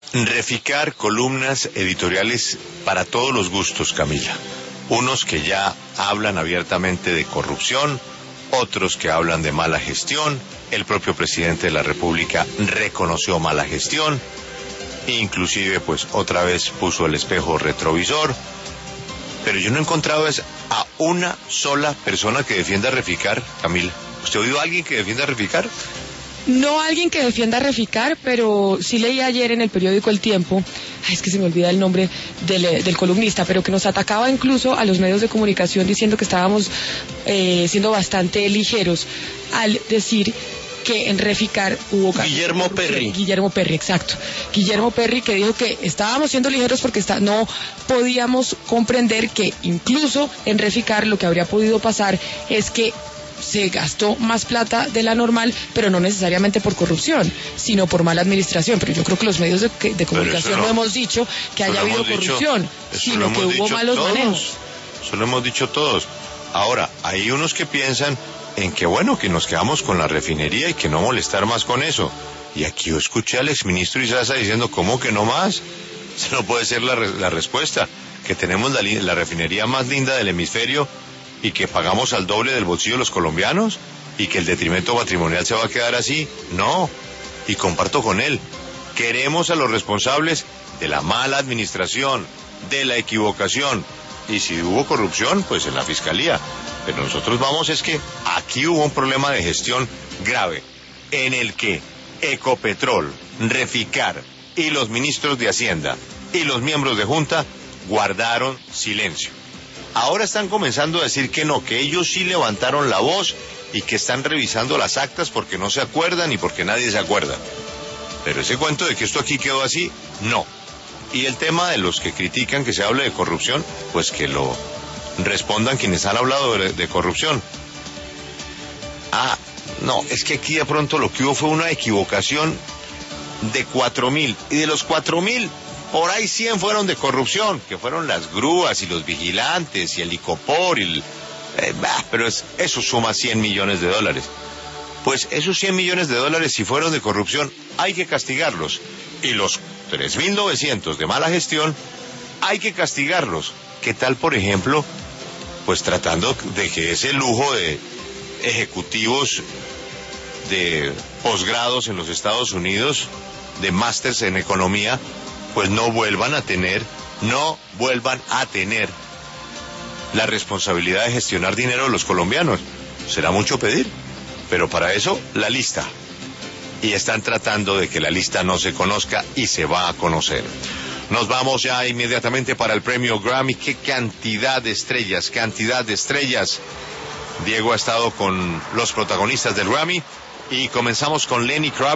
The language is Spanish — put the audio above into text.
Reficar columnas editoriales para todos los gustos, Camila. Unos que ya hablan abiertamente de corrupción, otros que hablan de mala gestión. El propio presidente de la República reconoció mala gestión, inclusive pues otra vez puso el espejo retrovisor. Pero yo no he encontrado a una sola persona que defienda Reficar, Camila. ¿Usted ha oído a alguien que defienda Reficar? No alguien que defienda a Reficar, pero sí leí ayer en el periódico El Tiempo, es que se me olvida el nombre del columnista, pero que nos atacaba incluso a los medios de comunicación diciendo que estábamos siendo bastante ligeros al decir que en Reficar hubo... Guillermo Perry, exacto. Guillermo Perry, que dijo que estábamos siendo ligeros porque no podíamos comprender que incluso en Reficar lo que habría podido pasar es que se gastó más plata de la normal, pero no necesariamente por corrupción, sino por mala administración. Pero yo creo que los medios de comunicación no hemos dicho que haya habido corrupción, sino que hubo malos manejos. Eso lo hemos dicho todos. Ahora, hay unos que piensan en que bueno, que nos quedamos con la refinería y que no molestar más con eso. Y aquí yo escuché al exministro Izaza diciendo, ¿cómo que no más? Esa no puede ser la respuesta, que tenemos la refinería más linda del hemisferio y que pagamos al doble del bolsillo de los colombianos y que el detrimento patrimonial se va a quedar así. No, y comparto con él. Queremos a los responsables de la mala administración, de la equivocación, y si hubo corrupción, pues en la fiscalía. Pero nosotros vamos, es que aquí hubo un problema de gestión grave, en el que Ecopetrol, Reficar y los ministros de Hacienda y los miembros de Junta guardaron silencio. Ahora están comenzando a decir que no, que ellos sí levantaron la voz y que están revisando las actas porque no se acuerdan y porque nadie se acuerda. Pero ese cuento de que esto aquí quedó así, no. Y el tema de los que critican que se hable de corrupción, pues que lo respondan quienes han hablado de corrupción. No, es que aquí de pronto lo que hubo fue una equivocación de 4.000, y de los 4.000, por ahí 100 fueron de corrupción, que fueron las grúas y los vigilantes y el Icopor, pero eso suma $100 millones. Pues esos $100 millones, si fueron de corrupción, hay que castigarlos. Y los 3.900 de mala gestión, hay que castigarlos. ¿Qué tal, por ejemplo, pues tratando de que ese lujo de ejecutivos de posgrados en los Estados Unidos, de másters en economía, pues no vuelvan a tener la responsabilidad de gestionar dinero de los colombianos? Será mucho pedir, pero para eso la lista. Y están tratando de que la lista no se conozca y se va a conocer. Nos vamos ya inmediatamente para el premio Grammy. ¡Qué cantidad de estrellas, cantidad de estrellas! Diego ha estado con los protagonistas del Grammy y comenzamos con Lenny Kravitz.